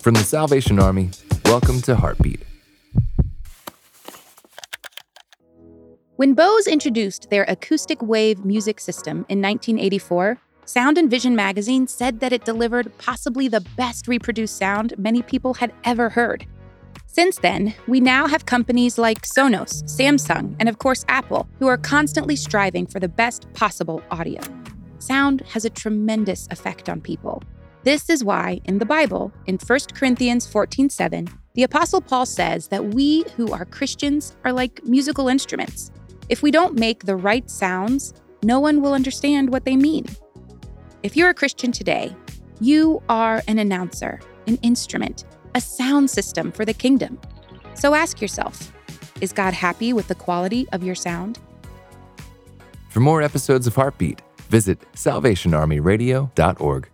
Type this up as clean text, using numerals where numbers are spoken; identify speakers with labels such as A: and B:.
A: From the Salvation Army, welcome to Heartbeat.
B: When Bose introduced their acoustic wave music system in 1984, Sound and Vision magazine said that it delivered possibly the best reproduced sound many people had ever heard. Since then, we now have companies like Sonos, Samsung, and of course Apple, who are constantly striving for the best possible audio. Sound has a tremendous effect on people. This is why, in the Bible, in 1 Corinthians 14:7, the Apostle Paul says that we who are Christians are like musical instruments. If we don't make the right sounds, no one will understand what they mean. If you're a Christian today, you are an announcer, an instrument, a sound system for the kingdom. So ask yourself, is God happy with the quality of your sound?
A: For more episodes of Heartbeat, visit salvationarmyradio.org.